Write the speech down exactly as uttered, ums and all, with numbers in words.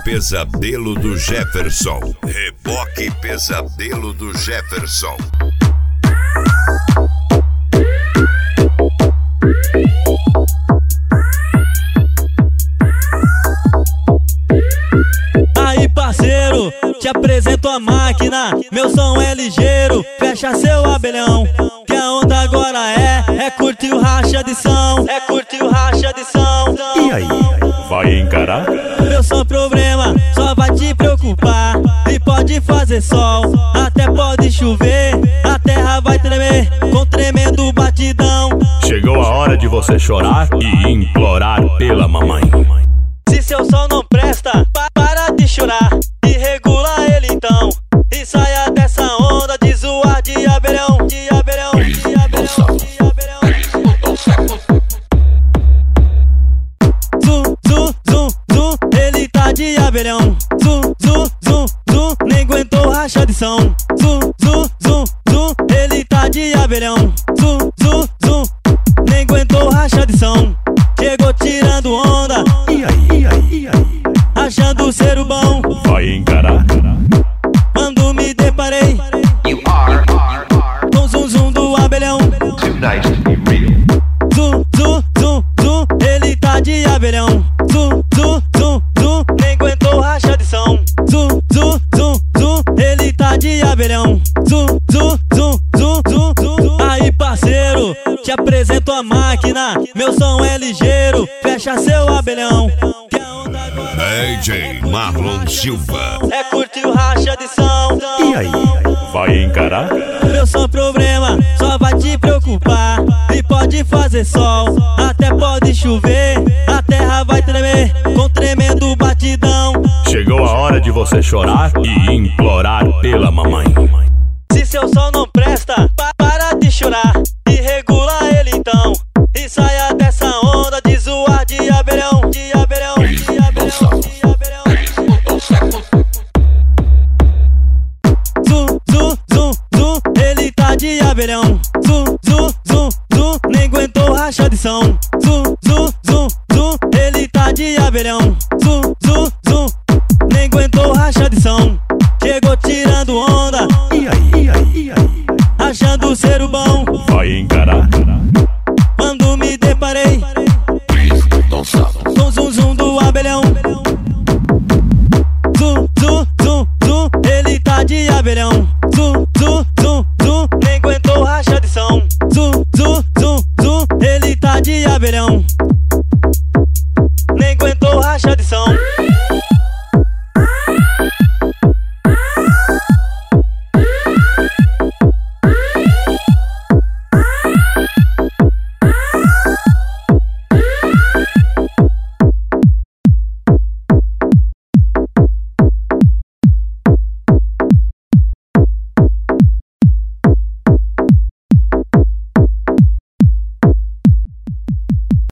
Pesadelo do Jefferson. Reboque Pesadelo do Jefferson. Aí, parceiro, te apresento a máquina. Meu som é ligeiro, fecha seu abelhão. Que a onda agora é, é curtir o racha de som. É curtir o racha de som. E aí, vai encarar? Meu som problema só vai te preocupar. E pode fazer sol, até pode chover. A terra vai tremer com tremendo batidão. Chegou a hora de você chorar e implorar pela mamãe. Se seu som não presta, pa para de chorar e regula ele então. E saia dessa onda de zoar de abelhão, de abelhão, de abelhão, de abelhão. Zum, zum, zum, zum, ele tá de abelhão. Zum, zum, zum, zum, nem aguentou racha de som. Zum, zum, zum, zum, ele tá de abelhão. Zum, zum, zum, nem aguentou racha de som. Chegou tirando onda, E aí, e aí, e aí, achando ser o bom. vai encarar? Quando me deparei You are, are, are com o zum zum do abelhão. too nice to be real. Zum, zum, zum, zum, ele tá de abelhão. Zum, zum, zum, zum, nem aguentou racha de som. Zum, zum, zum, zum, ele tá de abelhão. Zum, zum, zum, zum, zum, zum, zum. Aí, parceiro, te apresento a máquina. Meu som é ligeiro, fecha seu abelhão. Que a onda agora D J Marlon Silva. é curtir o racha de som. E aí, vai encarar? Meu som problema só vai te preocupar. E pode fazer sol, até pode chover. A terra vai tremer com tremendo batidão. Chegou a hora de você chorar e implorar pela mamãe. Se seu som não presta, pa para de chorar e regula ele então. E saia dessa onda de zoar de abelhão, de abelhão, de abelhão, de abelhão. Zum, zum, zum, zum, ele tá de abelhão. Zum, zum, zum, zum, nem aguentou racha de som. Zum, zum, zum, zum, ele tá de abelhão. Zum, zum, zum, nem aguentou racha de som. Chegou tirando onda, E aí, e aí, e aí, achando ser o bom. vai encarar? Quando me deparei com o zum zum do abelhão. Zum, zum, zum, zum, ele tá de abelhão.